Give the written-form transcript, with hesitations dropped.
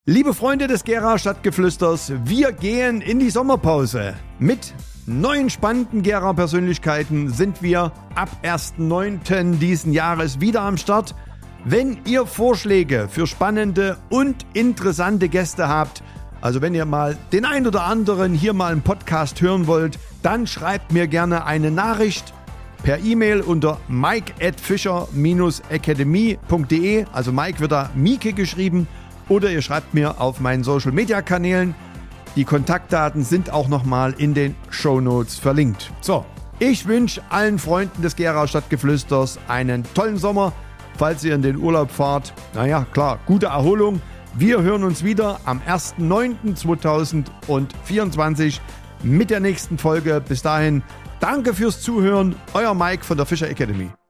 Liebe Freunde des Gera Stadtgeflüsters, wir gehen in die Sommerpause. Mit neuen spannenden Gera-Persönlichkeiten sind wir ab 1.9. diesen Jahres wieder am Start. Wenn ihr Vorschläge für spannende und interessante Gäste habt, also wenn ihr mal den ein oder anderen hier mal im Podcast hören wollt, dann schreibt mir gerne eine Nachricht per E-Mail unter mike@fischer-academy.de, also Mike wird da Mieke geschrieben, oder ihr schreibt mir auf meinen Social-Media-Kanälen. Die Kontaktdaten sind auch nochmal in den Shownotes verlinkt. So, ich wünsche allen Freunden des Gera Stadtgeflüsters einen tollen Sommer. Falls ihr in den Urlaub fahrt, naja, klar, gute Erholung. Wir hören uns wieder am 1.9.2024 mit der nächsten Folge. Bis dahin, danke fürs Zuhören. Euer Mike von der Fischer Academy.